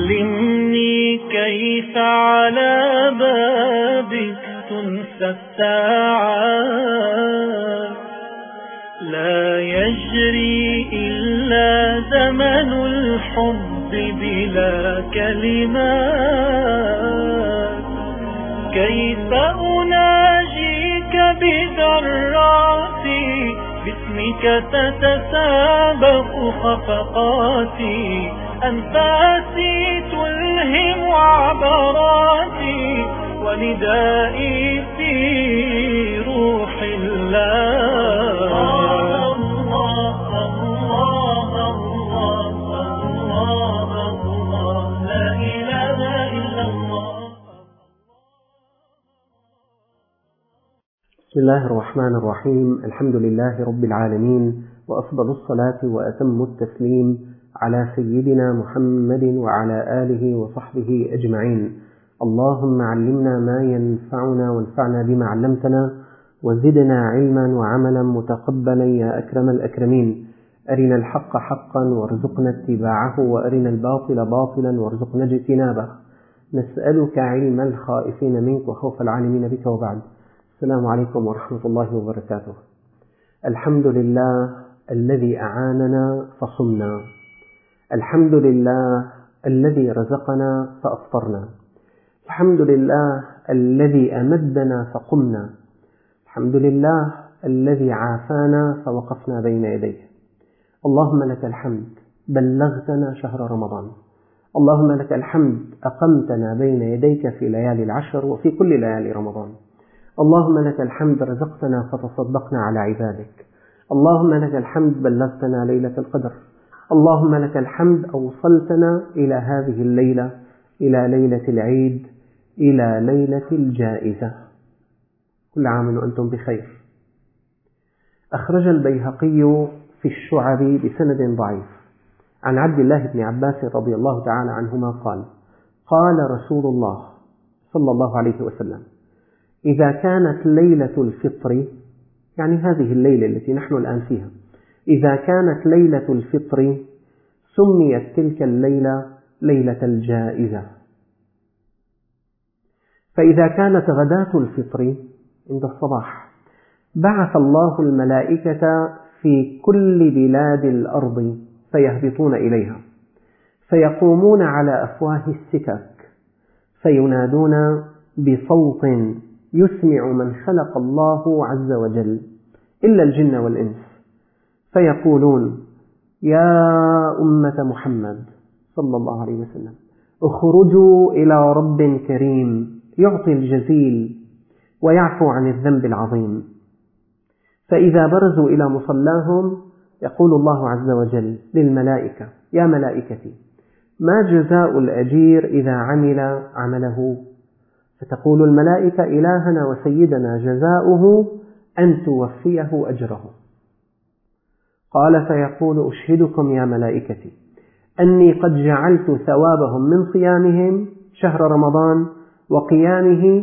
علمني كيف على بابك تنسى الساعات، لا يجري إلا زمن الحب بلا كلمات. كيف أناجيك بذراتي، باسمك تتسابق خفقاتي، أنفاسي تلهم عبراتي، وندائي في روح الله. بسم الله الرحمن الرحيم. الحمد لله رب العالمين، وأفضل الصلاة وأتم التسليم على سيدنا محمد وعلى آله وصحبه أجمعين. اللهم علمنا ما ينفعنا وانفعنا بما علمتنا، وزدنا علما وعملا متقبلا يا أكرم الأكرمين. أرنا الحق حقا وارزقنا اتباعه، وأرنا الباطل باطلا وارزقنا اجتنابه. نسألك علم الخائفين منك وخوف العالمين بك، وبعد. السلام عليكم ورحمة الله وبركاته. الحمد لله الذي أعاننا فصمنا، الحمد لله الذي رزقنا فأفطرنا، الحمد لله الذي أمدنا فقمنا، الحمد لله الذي عافانا فوقفنا بين يديه. اللهم لك الحمد بلغتنا شهر رمضان، اللهم لك الحمد أقمتنا بين يديك في ليالي العشر وفي كل ليالي رمضان. اللهم لك الحمد رزقتنا فتصدقنا على عبادك، اللهم لك الحمد بلغتنا ليلة القدر، اللهم لك الحمد أوصلتنا إلى هذه الليلة، إلى ليلة العيد، إلى ليلة الجائزة. كل عام وأنتم بخير. أخرج البيهقي في الشعب بسند ضعيف عن عبد الله بن عباس رضي الله تعالى عنهما قال: قال رسول الله صلى الله عليه وسلم: إذا كانت ليلة الفطر، يعني هذه الليلة التي نحن الآن فيها، إذا كانت ليلة الفطر سميت تلك الليلة ليلة الجائزة. فإذا كانت غداة الفطر عند الصباح بعث الله الملائكة في كل بلاد الأرض فيهبطون إليها، فيقومون على أفواه السكك فينادون بصوت يسمع من خلق الله عز وجل إلا الجن والإنس، فيقولون: يا أمة محمد صلى الله عليه وسلم، اخرجوا إلى رب كريم يعطي الجزيل ويعفو عن الذنب العظيم. فإذا برزوا إلى مصلاهم يقول الله عز وجل للملائكة: يا ملائكتي، ما جزاء الأجير إذا عمل عمله؟ فتقول الملائكة: إلهنا وسيدنا جزاؤه أن توفيه أجره. قال: فيقول: أشهدكم يا ملائكتي أني قد جعلت ثوابهم من صيامهم شهر رمضان وقيامه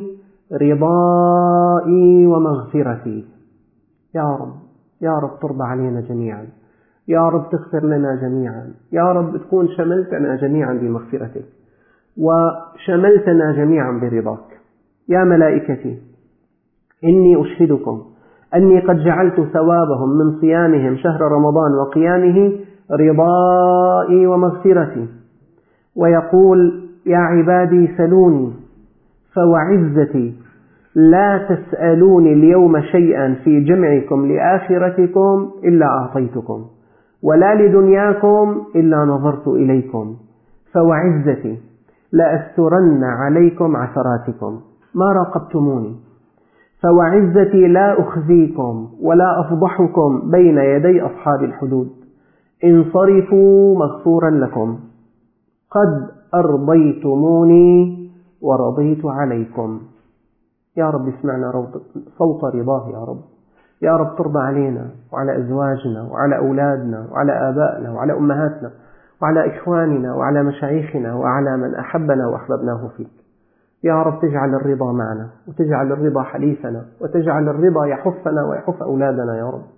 رضائي ومغفرتي. يا رب، يا رب ترضى علينا جميعا، يا رب تغفر لنا جميعا، يا رب تكون شملتنا جميعا بمغفرتك وشملتنا جميعا برضاك. يا ملائكتي إني أشهدكم أني قد جعلت ثوابهم من صيامهم شهر رمضان وقيامه رضائي ومغفرتي. ويقول: يا عبادي سلوني، فوعزتي لا تسألوني اليوم شيئا في جمعكم لآخرتكم إلا أعطيتكم، ولا لدنياكم إلا نظرت إليكم، فوعزتي لأسترن عليكم عثراتكم ما راقبتموني، فوعزتي لا أخزيكم ولا أفضحكم بين يدي أصحاب الحدود. انصرفوا مغفورا لكم، قد أرضيتموني ورضيت عليكم. يا رب اسمعنا صوت رضاه، يا رب، يا رب ترضى علينا وعلى أزواجنا وعلى أولادنا وعلى آبائنا وعلى أمهاتنا وعلى إخواننا وعلى مشايخنا وعلى من أحبنا وأحببناه فيك. يا رب تجعل الرضا معنا، وتجعل الرضا حليفنا، وتجعل الرضا يحفنا ويحف أولادنا يا رب.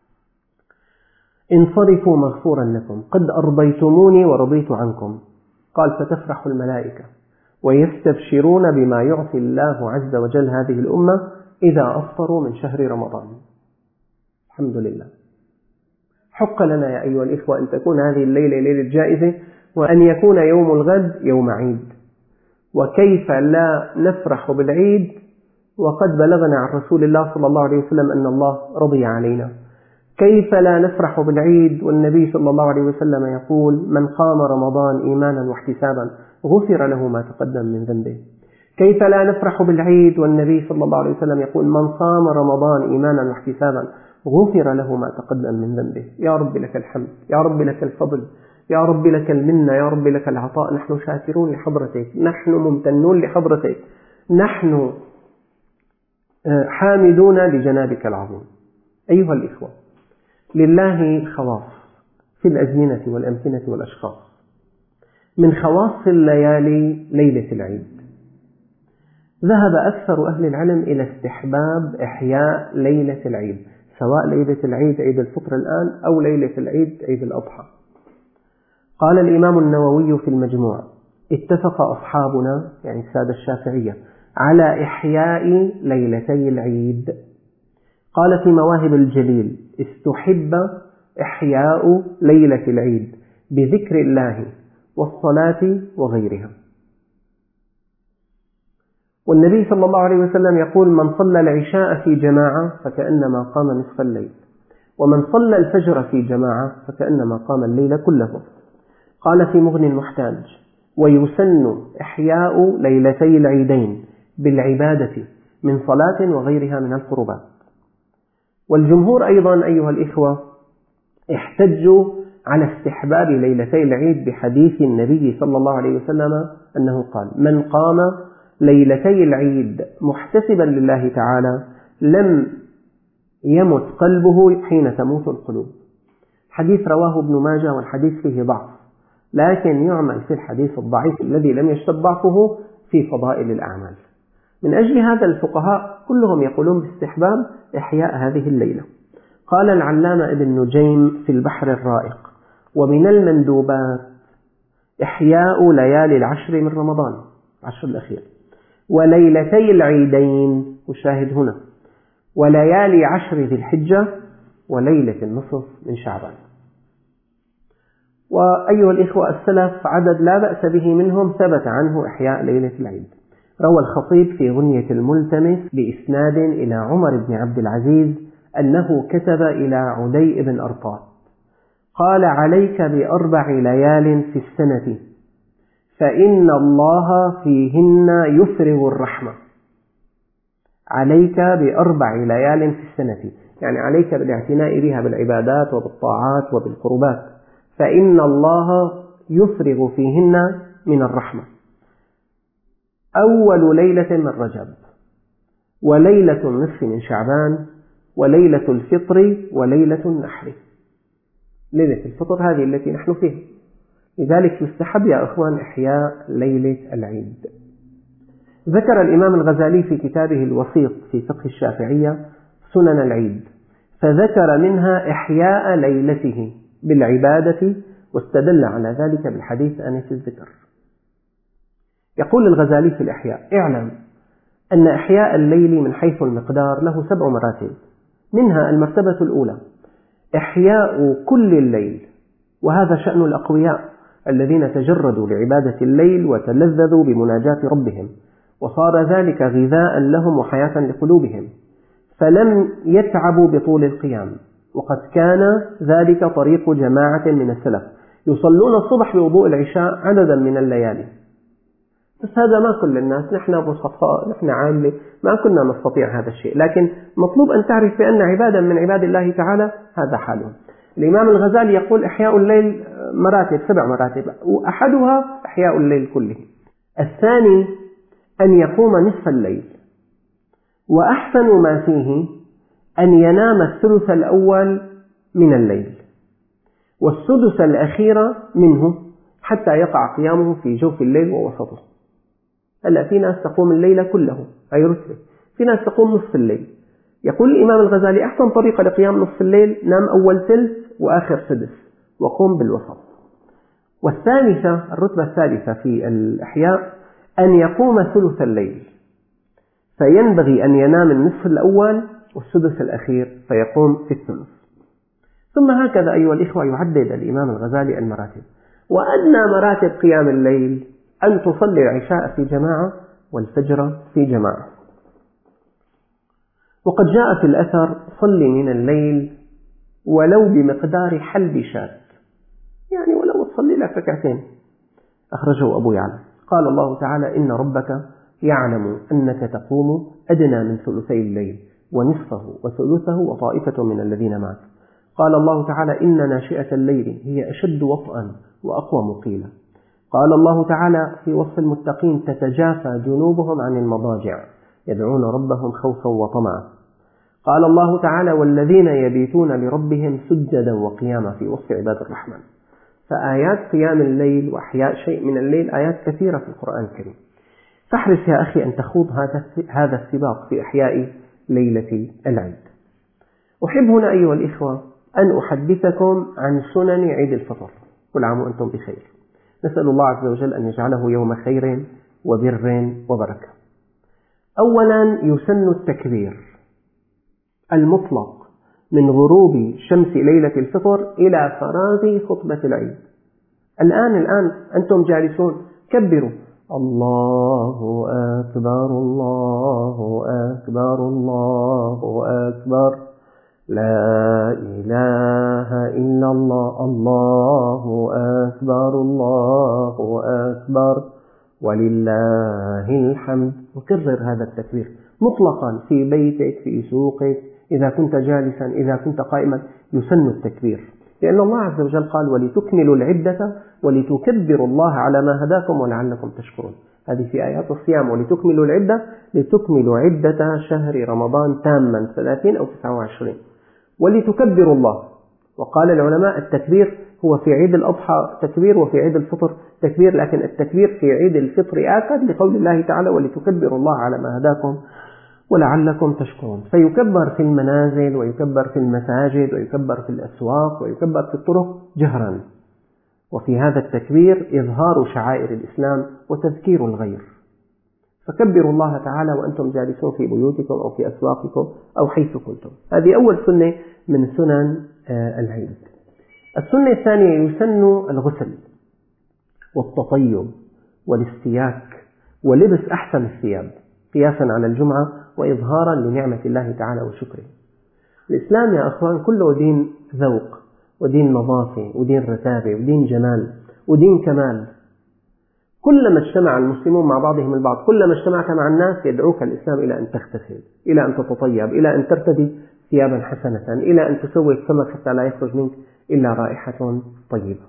انصرفوا مغفورا لكم، قد أرضيتموني ورضيت عنكم. قال فتفرح الملائكة ويستبشرون بما يعطي الله عز وجل هذه الأمة إذا أفطروا من شهر رمضان. الحمد لله. حق لنا يا أيها الإخوة أن تكون هذه الليلة ليلة جائزة، وأن يكون يوم الغد يوم عيد. وكيف لا نفرح بالعيد وقد بلغنا عن رسول الله صلى الله عليه وسلم أن الله رضي علينا؟ كيف لا نفرح بالعيد والنبي صلى الله عليه وسلم يقول: من قام رمضان إيمانا واحتسابا غفر له ما تقدم من ذنبه. كيف لا نفرح بالعيد والنبي صلى الله عليه وسلم يقول: من صام رمضان إيمانا واحتسابا غفر له ما تقدم من ذنبه. يا رب لك الحمد، يا رب لك الفضل، يا رب لك المنة، يا رب لك العطاء. نحن شاكرون لحضرتك، نحن ممتنون لحضرتك، نحن حامدون لجنابك العظيم. أيها الإخوة، لله خواص في الأزمنة والأمكنة والأشخاص. من خواص الليالي ليلة العيد. ذهب أكثر أهل العلم إلى استحباب إحياء ليلة العيد، سواء ليلة العيد عيد الفطر الآن أو ليلة العيد عيد الأضحى. قال الإمام النووي في المجموع: اتفق أصحابنا يعني السادة الشافعية على إحياء ليلتي العيد. قال في مواهب الجليل: استحب إحياء ليلة العيد بذكر الله والصلاة وغيرها. والنبي صلى الله عليه وسلم يقول: من صلى العشاء في جماعة فكأنما قام نصف الليل، ومن صلى الفجر في جماعة فكأنما قام الليل كله. قال في مغني المحتاج: ويسن إحياء ليلتي العيدين بالعبادة من صلاة وغيرها من القربات. والجمهور أيضا أيها الإخوة احتجوا على استحباب ليلتي العيد بحديث النبي صلى الله عليه وسلم أنه قال: من قام ليلتي العيد محتسبا لله تعالى لم يمت قلبه حين تموت القلوب. حديث رواه ابن ماجه، والحديث فيه ضعف، لكن يعمل في الحديث الضعيف الذي لم يشتد ضعفه في فضائل الأعمال. من أجل هذا الفقهاء كلهم يقولون باستحباب إحياء هذه الليلة. قال العلامة ابن نجيم في البحر الرائق: ومن المندوبات إحياء ليالي العشر من رمضان، العشر الأخير، وليلتي العيدين، وشاهد هنا، وليالي عشر ذي الحجة، وليلة النصف من شعبان. وأيها الإخوة السلف عدد لا بأس به منهم ثبت عنه إحياء ليلة العيد. روى الخطيب في غنية الملتمس بإسناد إلى عمر بن عبد العزيز أنه كتب إلى عدي بن أرطاة قال: عليك ب4 ليال في السنة فإن الله فيهن يفرغ الرحمة. عليك ب4 ليال في السنة، يعني عليك بالاعتناء بها بالعبادات وبالطاعات وبالقربات، فإن الله يفرغ فيهن من الرحمة. أول ليلة من رجب، وليلة النصف من شعبان، وليلة الفطر، وليلة النحر. ليلة الفطر هذه التي نحن فيها، لذلك يستحب يا أخوان إحياء ليلة العيد. ذكر الإمام الغزالي في كتابه الوسيط في فقه الشافعية سنن العيد، فذكر منها إحياء ليلته بالعبادة، واستدل على ذلك بالحديث آنف الذكر. يقول الغزالي في الإحياء: اعلم أن إحياء الليل من حيث المقدار له 7 مراتب، منها المرتبة الأولى إحياء كل الليل، وهذا شأن الأقوياء الذين تجردوا لعبادة الليل وتلذذوا بمناجاة ربهم، وصار ذلك غذاء لهم وحياة لقلوبهم، فلم يتعبوا بطول القيام. وقد كان ذلك طريق جماعة من السلف يصلون الصبح بوضوء العشاء عددا من الليالي. بس هذا ما كل الناس، نحن بسطاء، نحن عامة، ما كنا نستطيع هذا الشيء، لكن مطلوب أن تعرف بأن عبادا من عباد الله تعالى هذا حالهم. الإمام الغزالي يقول: إحياء الليل مراتب، 7 مراتب، وأحدها إحياء الليل كله. الثاني أن يقوم نصف الليل، وأحسن ما فيه أن ينام الثلث الأول من الليل والسدس الأخير منه حتى يقع قيامه في جوف الليل ووسطه. هلا في ناس تقوم الليل كله، أي رتبة، في ناس تقوم نصف الليل. يقول الإمام الغزالي: أحسن طريقة لقيام نصف الليل نام أول ثلث وآخر سدس، وقوم بالوسط. والثالثة، الرتبة الثالثة في الإحياء أن يقوم ثلث الليل، فينبغي أن ينام النصف الأول والسدس الأخير فيقوم في الثلث. ثم هكذا أيها الإخوة يعدد الإمام الغزالي المراتب. وأدنى مراتب قيام الليل أن تصلي العشاء في جماعة والفجر في جماعة. وقد جاء في الأثر: صلي من الليل ولو بمقدار حلب شاة، يعني ولو تصلي لك ركعتين. أخرجه أبو يعلى. قال الله تعالى: إن ربك يعلم أنك تقوم أدنى من ثلثي الليل ونصفه وثلثه وطائفة من الذين معك. قال الله تعالى: إن ناشئة الليل هي أشد وطئا وأقوم قيلا. قال الله تعالى في وصف المتقين: تتجافى جنوبهم عن المضاجع يدعون ربهم خوفا وطمعا. قال الله تعالى: والذين يبيتون لربهم سجدا وقياما، في وصف عباد الرحمن. فآيات قيام الليل وأحياء شيء من الليل آيات كثيرة في القرآن الكريم. فاحرص يا أخي أن تخوض هذا السباق في إحياء ليلة العيد. أحب هنا أيها الإخوة أن أحدثكم عن سنن عيد الفطر. كل عام وأنتم بخير. نسأل الله عز وجل أن يجعله يوم خير وبر وبركة. أولا، يسن التكبير المطلق من غروب شمس ليلة الفطر إلى فراغ خطبة العيد. الآن أنتم جالسون كبروا: الله أكبر الله أكبر الله أكبر، لا إله إلا الله، الله أكبر الله أكبر ولله الحمد. وكرر هذا التكبير مطلقا في بيتك، في سوقك، إذا كنت جالسا، إذا كنت قائما، يسن التكبير. لأن الله عز وجل قال: ولتكملوا العدة ولتكبروا الله على ما هداكم ولعلكم تشكرون. هذه في آيات الصيام: ولتكملوا العدة، لتكملوا عدة شهر رمضان تاما 30 أو 29، ولتكبروا الله. وقال العلماء: التكبير هو في عيد الأضحى تكبير وفي عيد الفطر تكبير، لكن التكبير في عيد الفطر آكد لقول الله تعالى: ولتكبروا الله على ما هداكم ولعلكم تشكرون. فيكبر في المنازل ويكبر في المساجد ويكبر في الأسواق ويكبر في الطرق جهرا. وفي هذا التكبير إظهار شعائر الإسلام وتذكير الغير. فكبروا الله تعالى وأنتم جالسون في بيوتكم أو في أسواقكم أو حيث كنتم. هذه أول سنة من سنن العيد. السنة الثانية: يسن الغسل والتطيب والاستياك ولبس أحسن الثياب قياسا على الجمعة وإظهارا لنعمة الله تعالى وشكره. الإسلام يا أخوان كله دين ذوق ودين نظافة ودين رتابة ودين جمال ودين كمال. كلما اجتمع المسلمون مع بعضهم البعض، كلما اجتمعت مع الناس، يدعوك الإسلام إلى أن تغتسل، إلى أن تتطيب، إلى أن ترتدي ثيابا حسنة، إلى أن تسوي فمك حتى لا يخرج منك إلا رائحة طيبة.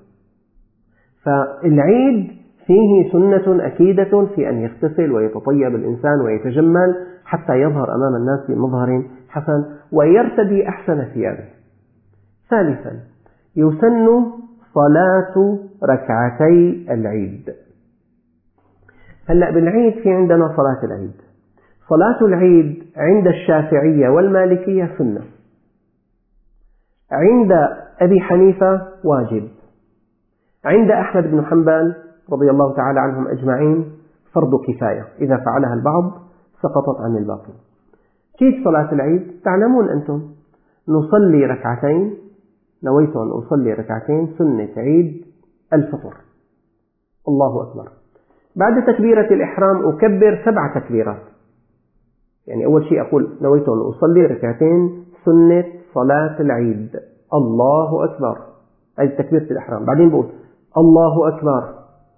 فالعيد فيه سنة أكيدة في أن يغتسل ويتطيب الإنسان ويتجمل حتى يظهر أمام الناس بمظهر حسن ويرتدي أحسن ثيابه. ثالثا، يسن صلاة ركعتي العيد. هلأ بالعيد في عندنا صلاة العيد. صلاة العيد عند الشافعية والمالكية سنة، عند أبي حنيفة واجب، عند أحمد بن حنبل رضي الله تعالى عنهم أجمعين فرض كفاية، إذا فعلها البعض سقطت عن الباقي. كيف صلاة العيد؟ تعلمون أنتم، نصلي ركعتين، نويت أن أصلي ركعتين سنة عيد الفطر، الله أكبر. بعد تكبيرة الإحرام أكبر 7 تكبيرات. يعني أول شيء أقول نويت أن أصلي ركعتين سنة صلاة العيد، الله أكبر، هذه تكبيرة الإحرام. بعدين بقول الله أكبر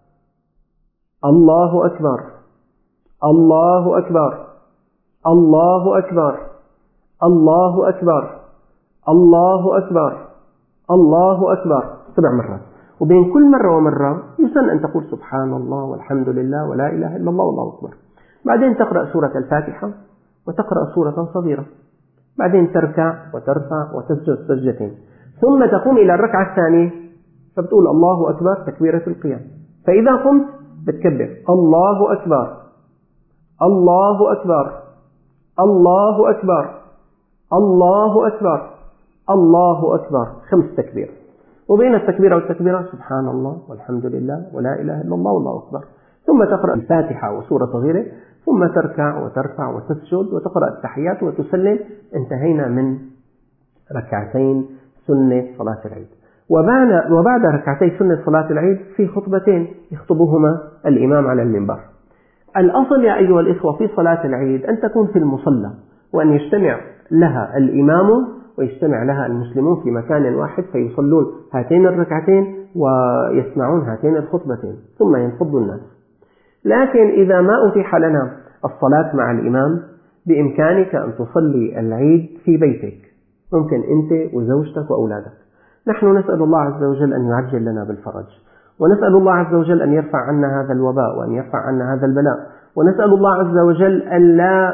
الله أكبر الله أكبر الله أكبر الله أكبر الله أكبر الله أكبر 7 مرات. وبين كل مرة ومرة يسن أن تقول سبحان الله والحمد لله ولا إله إلا الله والله أكبر. بعدين تقرأ سورة الفاتحة وتقرأ سورة صغيرة، بعدين تركع وترفع وتسجد سجدتين، ثم تقوم إلى الركعة الثانية فبتقول الله أكبر تكبيرة القيام. فإذا قمت بتكبر الله أكبر الله أكبر الله أكبر الله أكبر الله أكبر 5 تكبير. وبين التكبيرة والتكبيرة سبحان الله والحمد لله ولا إله إلا الله والله أكبر، ثم تقرأ الفاتحة وسورة صغيرة، ثم تركع وترفع وتسجد وتقرأ التحيات وتسلم. انتهينا من ركعتين سنة صلاة العيد. وبعد ركعتي سنة صلاة العيد في خطبتين يخطبهما الإمام على المنبر. الأصل يا أيها الإخوة في صلاة العيد أن تكون في المصلى، وأن يجتمع لها الإمام ويجتمع لها المسلمون في مكان واحد، فيصلون هاتين الركعتين ويسمعون هاتين الخطبتين ثم ينفض الناس. لكن إذا ما أتيح لنا الصلاة مع الإمام، بإمكانك أن تصلي العيد في بيتك، ممكن أنت وزوجتك وأولادك. نحن نسأل الله عز وجل أن يعجل لنا بالفرج، ونسأل الله عز وجل أن يرفع عنا هذا الوباء وأن يرفع عنا هذا البلاء، ونسأل الله عز وجل أن لا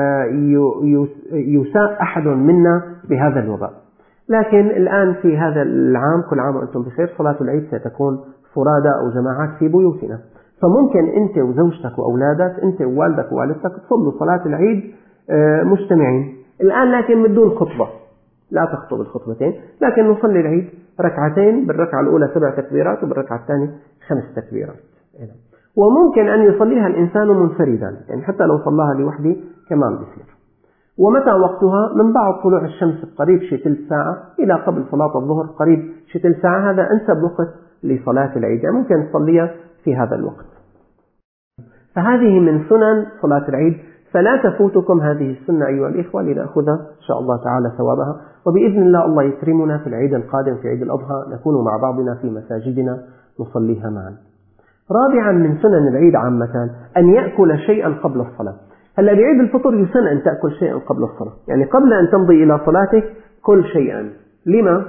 يساء أحد منا بهذا الوباء. لكن الآن في هذا العام، كل عام وأنتم بخير، صلاة العيد ستكون فرادى أو جماعات في بيوتنا، فممكن أنت وزوجتك وأولادك، أنت ووالدك ووالدتك تصلوا صلاة العيد مجتمعين الآن، لكن من دون خطبة، لا تخطب الخطبتين، لكن نصلي العيد ركعتين، بالركعة الأولى 7 تكبيرات وبالركعة الثانية 5 تكبيرات. وممكن أن يصليها الإنسان منفردا، يعني حتى لو صلاها لوحده كمان بيصير. ومتى وقتها؟ من بعد طلوع الشمس قريب شي ثلث ساعة إلى قبل صلاة الظهر قريب شي ثلث ساعة، هذا أنسب وقت لصلاة العيد، يعني ممكن تصليها في هذا الوقت. فهذه من سنن صلاة العيد، فلا تفوتكم هذه السنة أيها الإخوة، لنأخذ إن شاء الله تعالى ثوابها، وبإذن الله الله يكرمنا في العيد القادم في عيد الأضحى نكون مع بعضنا في مساجدنا نصليها معا. رابعا من سنن العيد عامة أن يأكل شيئا قبل الصلاة. هلا بعيد الفطر يسن أن تأكل شيئا قبل الصلاة، يعني قبل أن تمضي إلى صلاتك كل شيئا. لما؟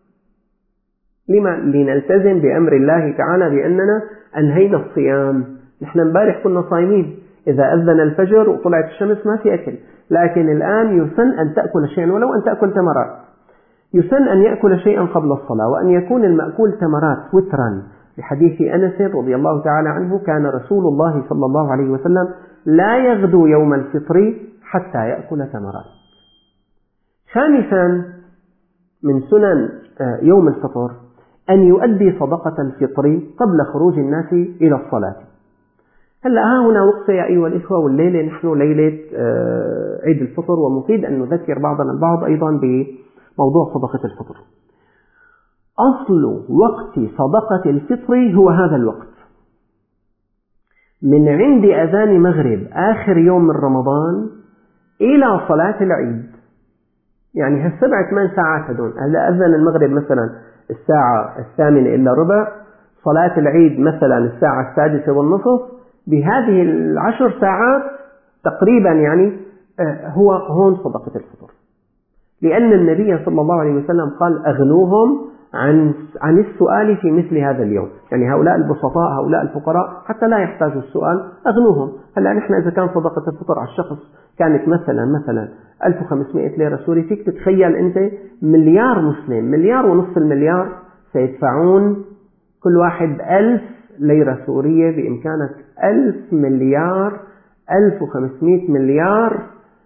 لنلتزم بأمر الله تعالى بأننا أنهينا الصيام. نحن امبارح كنا صايمين، إذا أذن الفجر وطلعت الشمس ما في أكل، لكن الآن يسن أن تأكل شيئا ولو أن تأكل تمرات. يسن أن يأكل شيئا قبل الصلاة، وأن يكون المأكول تمرات وترا، لحديث أنس رضي الله تعالى عنه كان رسول الله صلى الله عليه وسلم لا يغدو يوم الفطر حتى يأكل تمرات. خامسا من سنن يوم الفطر أن يؤدي صدقة الفطر قبل خروج الناس إلى الصلاة. هلا هنا وقفة يا أيها الإخوة، والليلة نحن ليلة عيد الفطر، ومفيد أن نذكر بعضنا البعض أيضا بموضوع صدقة الفطر. أصل وقت صدقة الفطر هو هذا الوقت، من عند أذان مغرب آخر يوم من رمضان إلى صلاة العيد، يعني هالسبع 8 ساعات هدول. هلا أذن المغرب مثلا الساعة 8:15، صلاة العيد مثلا الساعة 6:30، بهذه 10 ساعات تقريبا يعني هو هون صدقة الفطر، لأن النبي صلى الله عليه وسلم قال أغنوهم عن السؤال في مثل هذا اليوم، يعني هؤلاء البسطاء هؤلاء الفقراء حتى لا يحتاجوا السؤال أغنوهم. هلا نحن إذا كان صدقة الفطر على الشخص كانت مثلا 1500 ليرة سوري، فيك تتخيل أنت مليار مسلم، 1.5 مليار سيدفعون كل واحد 1000 ليرة سورية، بإمكانك 1000 مليار 1500 مليار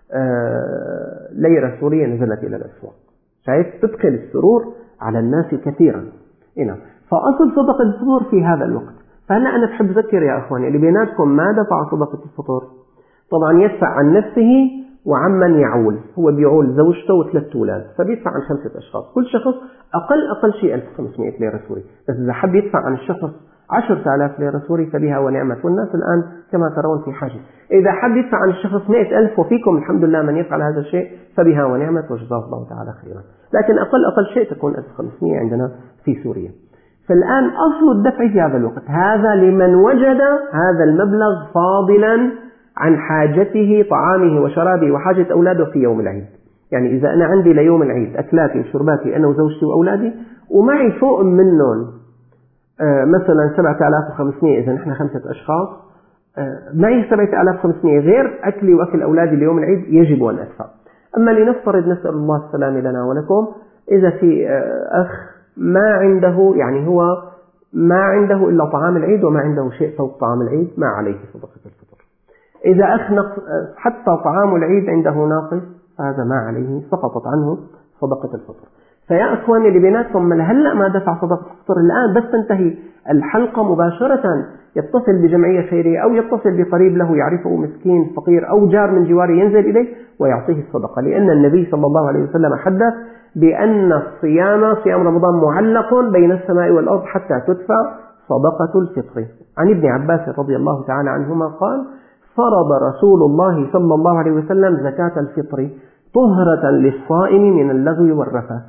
ليرة سورية نزلت إلى الأسواق. شايف؟ تدخل السرور على الناس كثيرا. فأصل صدقة الفطر في هذا الوقت. فهلا أنا بحب أذكر يا أخواني اللي بيناتكم ما دفع صدقة الفطر، طبعا يدفع عن نفسه وعمن يعول، هو بيعول زوجته و3 أولاد، فبيدفع عن 5 أشخاص، كل شخص أقل شيء 1500 ليرة سوري. بس إذا حب يدفع عن الشخص 10,000 ليرة سوري فبها ونعمت، والناس الآن كما ترون في حاجة. إذا حب يدفع عن الشخص 100,000 وفيكم الحمد لله من يفعل هذا الشيء فبها ونعمت وجزاه الله تعالى خيرا، لكن أقل شيء تكون 1500 عندنا في سوريا. فالآن أصل الدفع في هذا الوقت، هذا لمن وجد هذا المبلغ فاضلا عن حاجته طعامه وشرابه وحاجة أولاده في يوم العيد. يعني إذا أنا عندي ليوم العيد أكلاتي وشرباتي أنا وزوجتي وأولادي، ومعي فوق منهم مثلا 7,500، إذا نحن 5 أشخاص، معي 7,500 غير أكلي وأكل أولادي ليوم العيد، يجب أن أدفع. أما لنفترض نسأل الله السلام لنا ولكم، إذا في أخ ما عنده، يعني هو ما عنده إلا طعام العيد وما عنده شيء فوق طعام العيد، ما عليه صدقة الفطر. إذا أخ حتى طعام العيد عنده ناقص، هذا ما عليه، سقطت عنه صدقة الفطر. فيا أخواني اللي بيناتكم هلأ ما دفع صدقة الفطر، الآن بس تنتهي الحلقة مباشرة يتصل بجمعية خيرية أو يتصل بقريب له يعرفه مسكين فقير أو جار من جواره ينزل إليه ويعطيه الصدقة، لأن النبي صلى الله عليه وسلم حدث بأن صيام رمضان معلق بين السماء والأرض حتى تدفع صدقة الفطر. عن ابن عباس رضي الله تعالى عنهما قال: فرض رسول الله صلى الله عليه وسلم زكاة الفطر طهرة للصائم من اللغو والرفث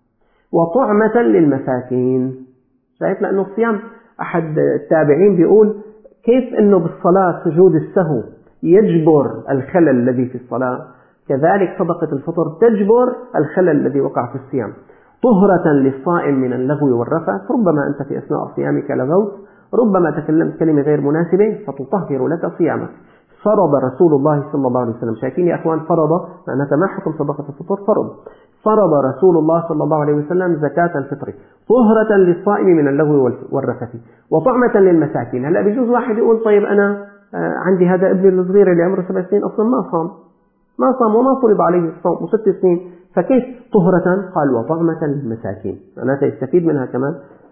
وطعمة للمساكين. شايف؟ لأنه الصيام أحد التابعين بيقول كيف أنه بالصلاة سجود السهو يجبر الخلل الذي في الصلاة، كذلك صدقة الفطر تجبر الخلل الذي وقع في الصيام. طهرة للصائم من اللغو والرفث، ربما أنت في أثناء صيامك لغوت، ربما تكلمت كلمة غير مناسبة فتطهر لك صيامك. فرض رسول الله صلى الله عليه وسلم، شايفين يا أخوان؟ فرض معناتها ما حكم صدقة الفطر، فرض رسول الله صلى الله عليه وسلم زكاة الفطر طهرة للصائم من اللغو والرفث وطعمة للمساكين. هلا بيجوز واحد يقول طيب أنا عندي هذا ابني الصغير اللي عمره 7 سنين أصلا ما صام وما فرض عليه الصوم و6 سنين، فكيف طهرة؟ قال وطعمة للمساكين، معناتها يستفيد منها كمان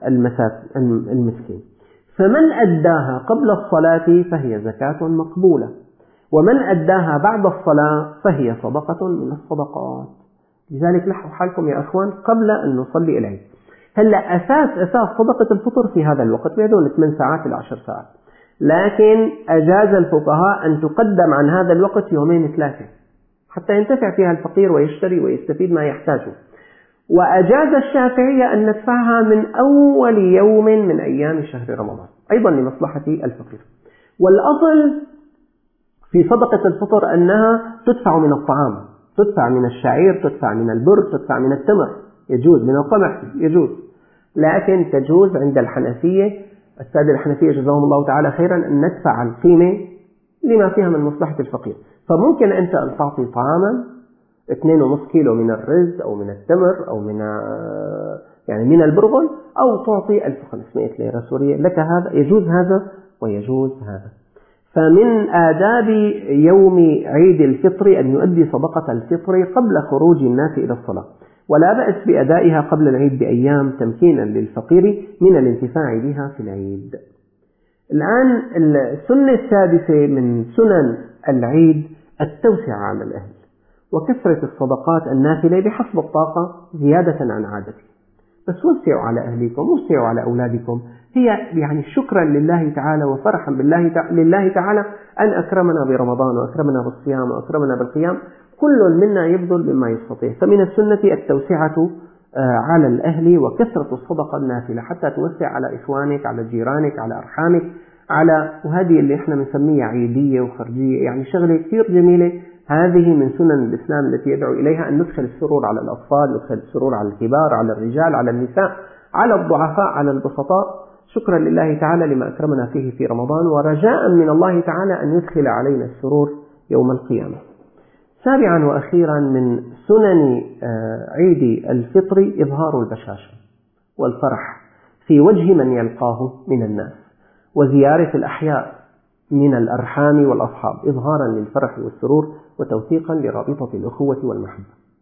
المسكين. فمن أداها قبل الصلاة فهي زكاة مقبولة، ومن أداها بعد الصلاة فهي صدقة من الصدقات. لذلك لحوا حالكم يا أخوان قبل أن نصلي العيد. هلأ أساس صدقة الفطر في هذا الوقت بهذول 8 ساعات إلى 10 ساعات، لكن أجاز الفقهاء أن تقدم عن هذا الوقت 2-3 حتى ينتفع فيها الفقير ويشتري ويستفيد ما يحتاجه. وأجاز الشافعية أن ندفعها من أول يوم من أيام شهر رمضان أيضا لمصلحة الفقير. والأصل في صدقة الفطر أنها تدفع من الطعام، تدفع من الشعير، تدفع من البر، تدفع من التمر، يجوز من القمح يجوز، لكن تجوز عند الحنفية، السادة الحنفية جزاهم الله تعالى خيرا، أن ندفع القيمة لما فيها من مصلحة الفقير. فممكن أنت أن تعطي طعاما 2.5 كيلو من الرز أو من التمر أو من البرغل، أو تعطي 1500 ليرة سورية، لك هذا، يجوز هذا ويجوز هذا. فمن آداب يوم عيد الفطر أن يؤدي صدقة الفطر قبل خروج الناس إلى الصلاة، ولا بأس بأدائها قبل العيد بأيام تمكينا للفقير من الانتفاع بها في العيد. الآن السنة السادسة من سنن العيد التوسعة على الأهل وكثرة الصدقات النافلة بحسب الطاقة زيادة عن عادته. بس وسعوا على أهلكم، وسعوا على أولادكم، هي شكرا لله تعالى وفرحا لله تعالى أن أكرمنا برمضان وأكرمنا بالصيام وأكرمنا بالقيام، كل منا يبذل مما يستطيع. فمن السنة التوسعة على الأهل وكثرة الصدقة النافلة حتى توسع على إخوانك، على جيرانك، على أرحامك، وهذه اللي احنا بنسميها عيدية وخرجية، شغلة كثير جميلة. هذه من سنن الإسلام التي يدعو إليها أن ندخل السرور على الأطفال، ندخل السرور على الكبار، على الرجال، على النساء، على الضعفاء، على البسطاء، شكرا لله تعالى لما أكرمنا فيه في رمضان، ورجاء من الله تعالى أن يدخل علينا السرور يوم القيامة. سابعا وأخيرا من سنن عيد الفطر إظهار البشاشة والفرح في وجه من يلقاه من الناس، وزيارة الأحياء من الأرحام والأصحاب إظهارا للفرح والسرور وتوثيقا لرابطة الأخوة والمحبة.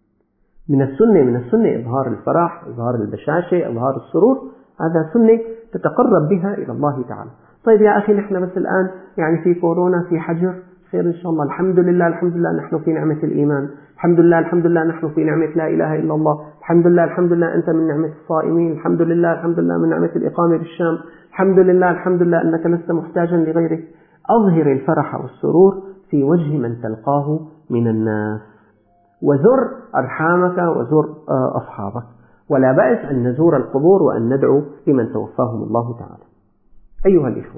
من السنة إظهار الفرح، إظهار البشاشة، إظهار السرور، هذا سنة تتقرب بها إلى الله تعالى. طيب يا أخي نحن بس الآن في كورونا، في حجر، خير إن شاء الله، الحمد لله نحن في نعمة الإيمان، الحمد لله نحن في نعمة لا إله إلا الله، الحمد لله أنت من نعمة الصائمين، الحمد لله من نعمة الإقامة بالشام، الحمد لله أنك لست محتاجا لغيرك. أظهر الفرح والسرور في وجه من تلقاه من الناس، وزر أرحامك وزر أصحابك، ولا بأس أن نزور القبور وأن ندعو لمن توفاهم الله تعالى. أيها الإخوة،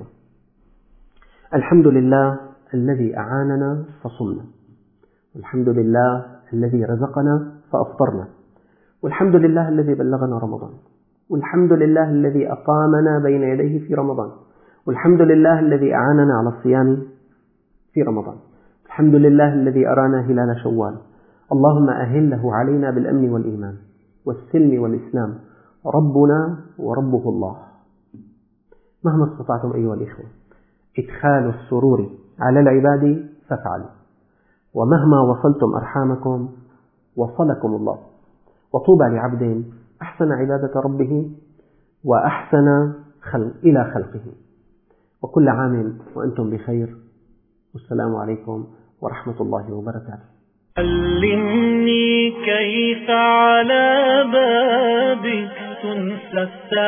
الحمد لله الذي أعاننا فصمنا، والحمد لله الذي رزقنا فأفطرنا، والحمد لله الذي بلغنا رمضان، والحمد لله الذي أقامنا بين يديه في رمضان، والحمد لله الذي أعاننا على الصيام في رمضان، الحمد لله الذي أرانا هلال شوال. اللهم أهله علينا بالأمن والإيمان والسلم والإسلام، ربنا وربه الله. مهما استطعتم أيها الإخوة إدخال السرور على العباد فافعلوا، ومهما وصلتم أرحامكم وصلكم الله، وطوبى لعبد أحسن عبادة ربه وأحسن إلى خلقه. وكل عام وأنتم بخير، والسلام عليكم ورحمة الله وبركاته. علمني كيف على بابك تنسى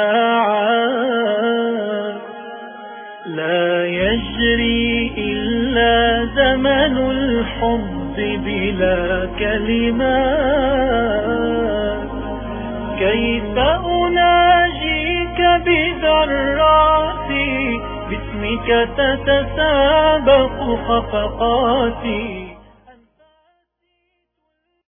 الساعات، لا يجري إلا زمن الحب بلا كلمات. كيف أناجيك بذراتي، باسمك تتسابق خفقاتي.